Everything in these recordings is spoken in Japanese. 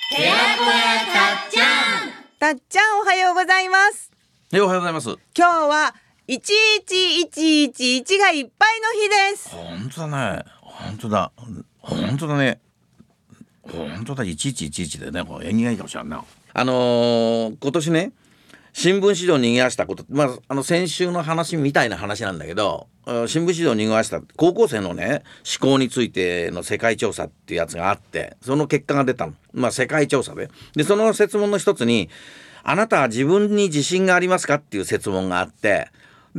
寺子屋たっちゃん。 たっちゃんおはようございます。 おはようございます。 今日は11111がいっぱいの日です。 本当だね、本当だね、本当だ、1111でね、こう縁起がいいかもしれんな。今年ね、新聞紙を賑わしたこと、先週の話みたいな話なんだけど、新聞紙を賑わした高校生のね思考についての世界調査っていうやつがあって、その結果が出たの。世界調査でその設問の一つに、あなたは自分に自信がありますかっていう設問があって、で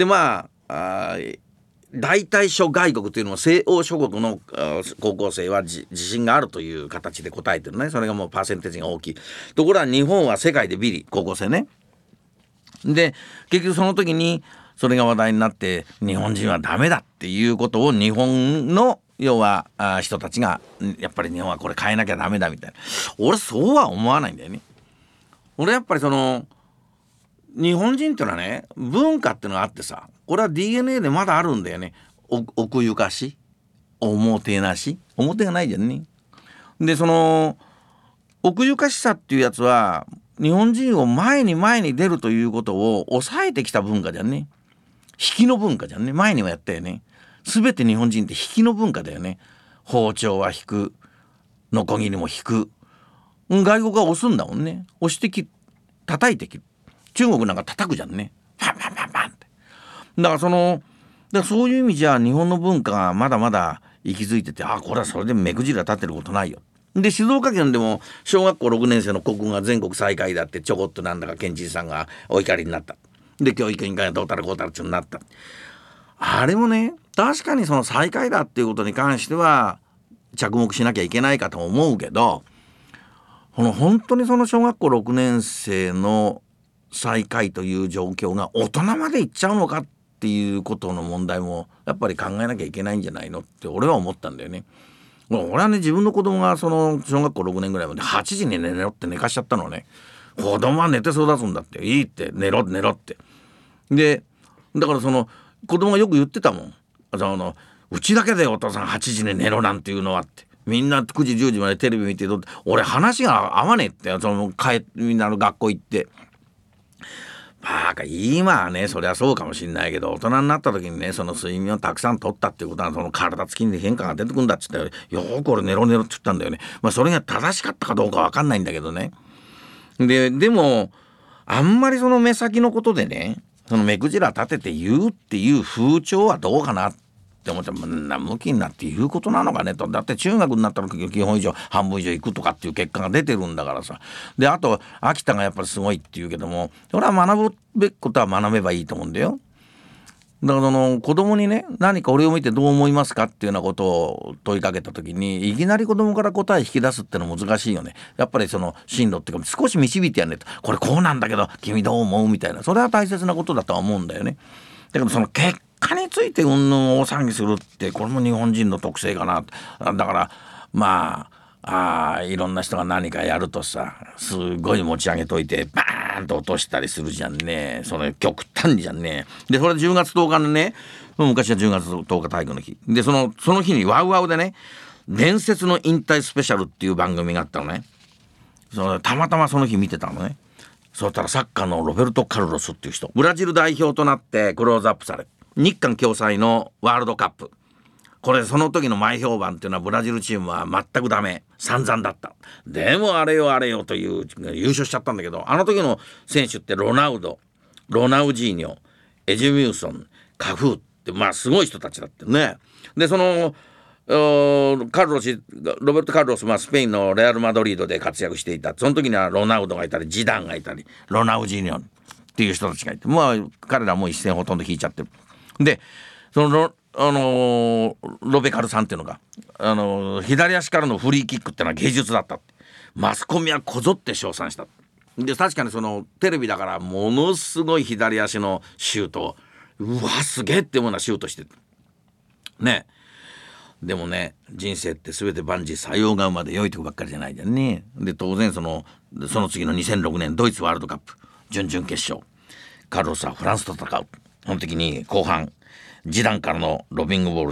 大体諸外国というのも西欧諸国の高校生は自信があるという形で答えてるね。それがもうパーセンテージが大きい。ところが日本は世界でビリ、高校生ね。で結局その時にそれが話題になって、日本人はダメだっていうことを日本の要は人たちが、やっぱり日本はこれ変えなきゃダメだみたいな。俺そうは思わないんだよね。俺やっぱりその日本人ってのはね、文化ってのがあってさ、これは DNA でまだあるんだよね。奥ゆかし、おもてなし、表がないじゃんね。でその奥ゆかしさっていうやつは日本人を前に出るということを抑えてきた文化じゃんね。引きの文化じゃんね。前にはやったよね。全て日本人って引きの文化だよね。包丁は引く、ノコギリも引く。外国は押すんだもんね。押して叩いてきる。中国なんか叩くじゃんね。パンパンパンパンって。だからそういう意味じゃ日本の文化がまだまだ息づいてて、これはそれで目くじら立ってることないよ。で静岡県でも小学校6年生の国語が全国最下位だって、ちょこっとなんだか県知事さんがお怒りになった。で教育委員会がどうたらこうたらってなった。あれもね、確かにその最下位だっていうことに関しては着目しなきゃいけないかと思うけど、本当にその小学校6年生の最下位という状況が大人までいっちゃうのかっていうことの問題もやっぱり考えなきゃいけないんじゃないのって俺は思ったんだよね。俺はね、自分の子供がその小学校6年ぐらいまで8時に寝ろって寝かしちゃったのね。子供は寝て育つんだって、いいって寝ろって。でだからその子供がよく言ってたもん。うちだけでお父さん8時に寝ろなんていうのはって。みんな9時10時までテレビ見てると、俺話が合わねえって。みんなの学校行って今はねそりゃそうかもしんないけど、大人になった時にね、その睡眠をたくさん取ったっていうことはその体つきに変化が出てくるんだっつって、よく俺寝ろって言ったんだよね。それが正しかったかどうかわかんないんだけどね。でもあんまりその目先のことでね、その目くじら立てて言うっていう風潮はどうかなって思って、向きになって言うことなのかねと。だって中学になったら基本以上半分以上行くとかっていう結果が出てるんだからさ。であと秋田がやっぱりすごいっていうけども、それは学ぶべきことは学べばいいと思うんだよ。だから子供にね、何か俺を見てどう思いますかっていうようなことを問いかけた時に、いきなり子供から答え引き出すってのは難しいよね。やっぱりその進路っていうか少し導いてやんねえと、これこうなんだけど君どう思うみたいな、それは大切なことだとは思うんだよね。だけどその結果についてうんぬん大騒ぎするって、これも日本人の特性かな。だからいろんな人が何かやるとさ、すごい持ち上げといてバーンと落としたりするじゃんね。それ極端じゃんね。でそれ10月10日のね、昔は10月10日体育の日で、その日にワウワウでね、伝説の引退スペシャルっていう番組があったのね。たまたまその日見てたのね。そうしたらサッカーのロベルト・カルロスっていう人、ブラジル代表となってクローズアップされ、日韓共催のワールドカップ、これその時の前評判っていうのはブラジルチームは全くダメ、散々だった。でもあれよという優勝しちゃったんだけど、あの時の選手ってロナウド、ロナウジーニョ、エジミューソン、カフーってすごい人たちだってね。でそのロベルト・カルロス、スペインのレアル・マドリードで活躍していた。その時にはロナウドがいたり、ジダンがいたり、ロナウジーニョっていう人たちがいて、彼らもう一戦ほとんど引いちゃってる。でそのロベカルさんっていうのが左足からのフリーキックってのは芸術だったってマスコミはこぞって称賛した。で確かにそのテレビだからものすごい左足のシュート、すげえっていうようなシュートしてるね。でもね、人生って全て万事採用がまで良いとこばっかりじゃないじゃんね。で当然その次の2006年ドイツワールドカップ準々決勝、カルロスはフランスと戦う。その時に後半ジダンからのロビングボールに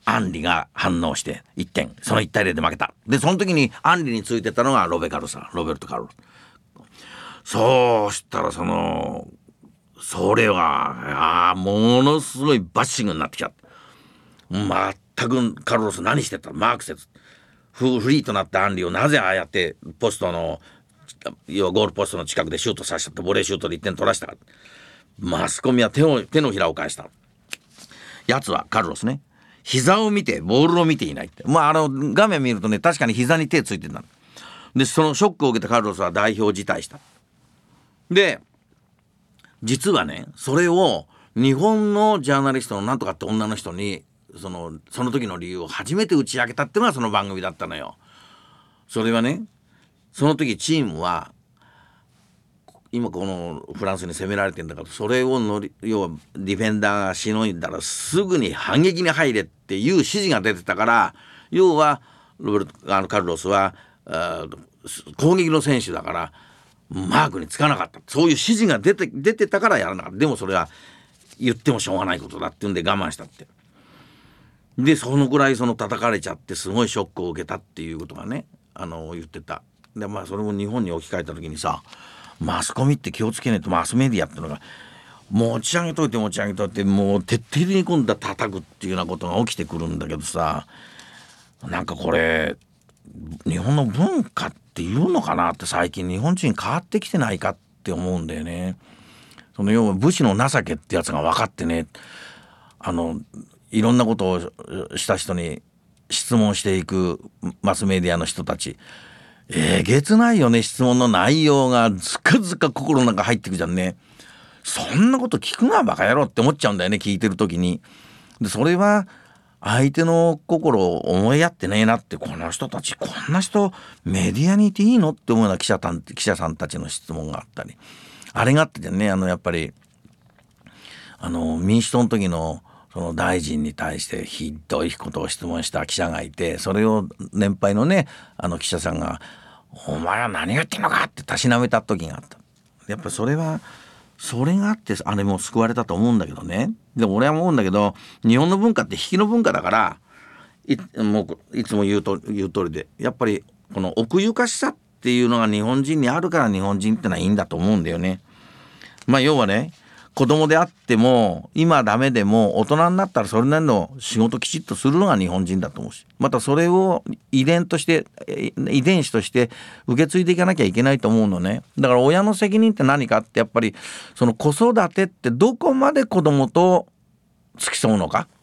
アンリが反応して1点、その1対0で負けた。でその時にアンリについてたのがロベルト・カルロス。そうしたらそれはものすごいバッシングになってきた。全くカルロス何してたの、マークせずフリーとなったアンリをなぜああやってポストの要はゴールポストの近くでシュートさせたって、ボレーシュートで1点取らせたか。マスコミは手のひらを返した。やつはカルロスね、膝を見てボールを見ていないって。画面見るとね、確かに膝に手ついてた。でそのショックを受けたカルロスは代表辞退した。で実はね、それを日本のジャーナリストのなんとかって女の人にその時の理由を初めて打ち明けたっていうのがその番組だったのよ。それはね、その時チームは今このフランスに攻められてんだから、それを要はディフェンダーがしのいだらすぐに反撃に入れっていう指示が出てたから、要はカルロスは攻撃の選手だからマークにつかなかった。そういう指示が出てたからやらなかった。でもそれは言ってもしょうがないことだっていうんで我慢したって。でそのぐらい叩かれちゃってすごいショックを受けたっていうことがね言ってた。でそれも日本に置き換えた時にさ、マスコミって気をつけないと、マスメディアってのが持ち上げといてもう徹底的に今度は叩くっていうようなことが起きてくるんだけどさ、なんかこれ日本の文化っていうのかなって、最近日本人変わってきてないかって思うんだよね。要は武士の情けってやつが分かってね、いろんなことをした人に質問していくマスメディアの人たち、えげつないよね。質問の内容がずかずか心の中入ってくじゃんね。そんなこと聞くなバカ野郎って思っちゃうんだよね、聞いてる時に。でそれは相手の心を思いやってねえなって、この人たちこんな人メディアにいていいのって思うような記者さんたちの質問があったり、あれがあってね、やっぱり民主党の時のその大臣に対してひどいことを質問した記者がいて、それを年配のね記者さんがお前は何を言ってんのかってたしなめた時があった。やっぱそれがあってあれも救われたと思うんだけどね。でも俺は思うんだけど、日本の文化って引きの文化だから、いつも言う通りで、やっぱりこの奥ゆかしさっていうのが日本人にあるから、日本人ってのはいいんだと思うんだよね。要はね、子供であっても今ダメでも大人になったらそれなりの仕事きちっとするのが日本人だと思うし、またそれを遺伝子として受け継いでいかなきゃいけないと思うのね。だから親の責任って何かって、やっぱりその子育てってどこまで子供と付き合うのか。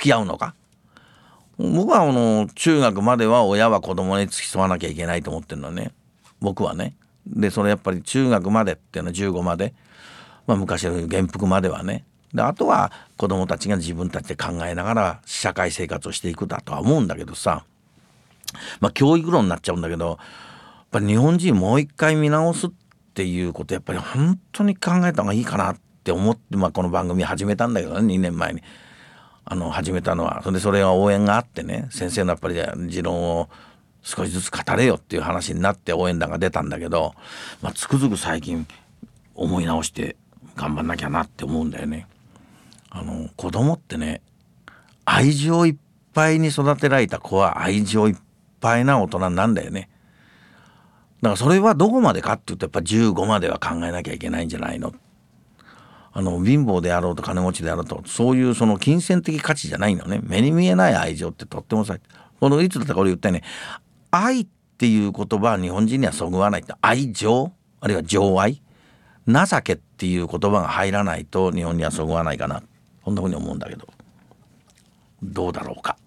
僕は中学までは親は子供に付き添わなきゃいけないと思ってるのね、僕はね。でそれやっぱり中学までっていうのは15まで、昔の元服まではね。であとは子供たちが自分たちで考えながら社会生活をしていくだとは思うんだけどさ、教育論になっちゃうんだけど、やっぱり日本人もう一回見直すっていうこと、やっぱり本当に考えた方がいいかなって思って、この番組始めたんだけどね、2年前に始めたのは。それは応援があってね、先生のやっぱり持論を少しずつ語れよっていう話になって応援団が出たんだけど、つくづく最近思い直して頑張んなきゃなって思うんだよね。子供ってね、愛情いっぱいに育てられた子は愛情いっぱいな大人なんだよね。だからそれはどこまでかっていうと、やっぱ15までは考えなきゃいけないんじゃないの。貧乏であろうと金持ちであろうと、そういうその金銭的価値じゃないのね。目に見えない愛情ってとってもさ、いつだったか俺言ったよね、愛っていう言葉は日本人にはそぐわないって。愛情あるいは情愛、情けっていう言葉が入らないと日本にはそぐわないかな、そんなふうに思うんだけど、どうだろうか。